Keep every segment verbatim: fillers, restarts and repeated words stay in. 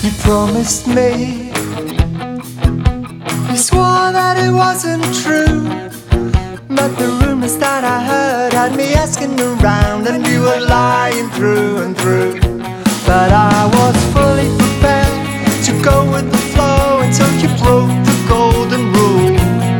You promised me, you swore that it wasn't true, but the rumors that I heard had me asking around, and you were lying through and through. But I was fully prepared to go with the flow until you broke the golden rule.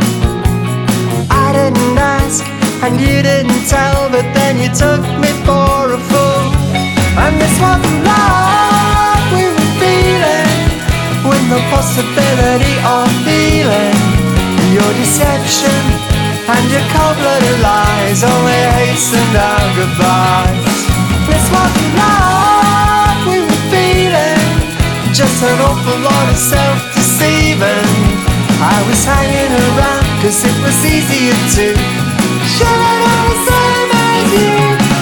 I didn't ask and you didn't tell, but then you took me for a fool. And this wasn't love we were feeling, with no possibility of feeling. Your deception and your cold-blooded lies only hastened our goodbyes. This wasn't love we were feeling, just an awful lot of self-deceiving. I was hanging around cause it was easier to share it all the same as you.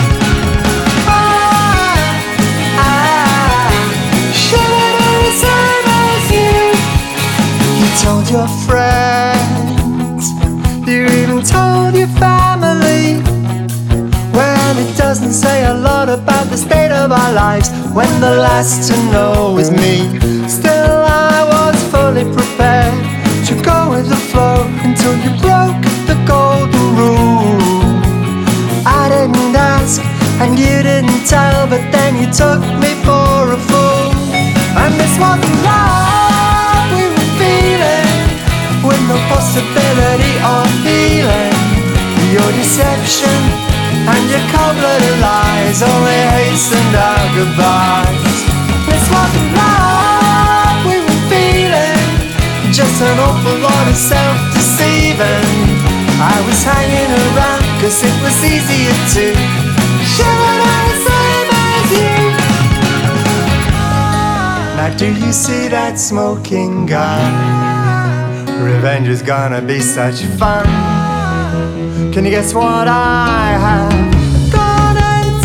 I, I share it all the same as you. You told your friends, you even told your family. Well, it doesn't say a lot about the state of our lives when the last to know is me. Still I was fully prepared to go with the flow until you broke the golden rule. I didn't ask and you didn't tell, but then you took me for a fool. And this wasn't love we were feeling, with no possibility of feeling. Your deception and your cold-blooded lies only hastened our goodbyes. This wasn't love we were feeling, just an awful lot of self-deceiving. I was hanging around cause it was easier to share it all the same as you. Now do you see that smoking gun? Revenge is gonna be such fun. Can you guess what I have gone and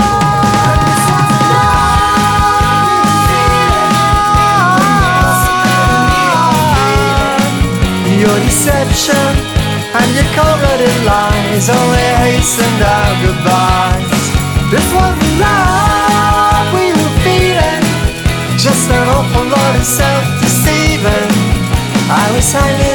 done? Your deception and your cold-blooded lies only hastened our goodbyes. This wasn't love we were feeling, just an awful lot of self-deceiving. I was hanging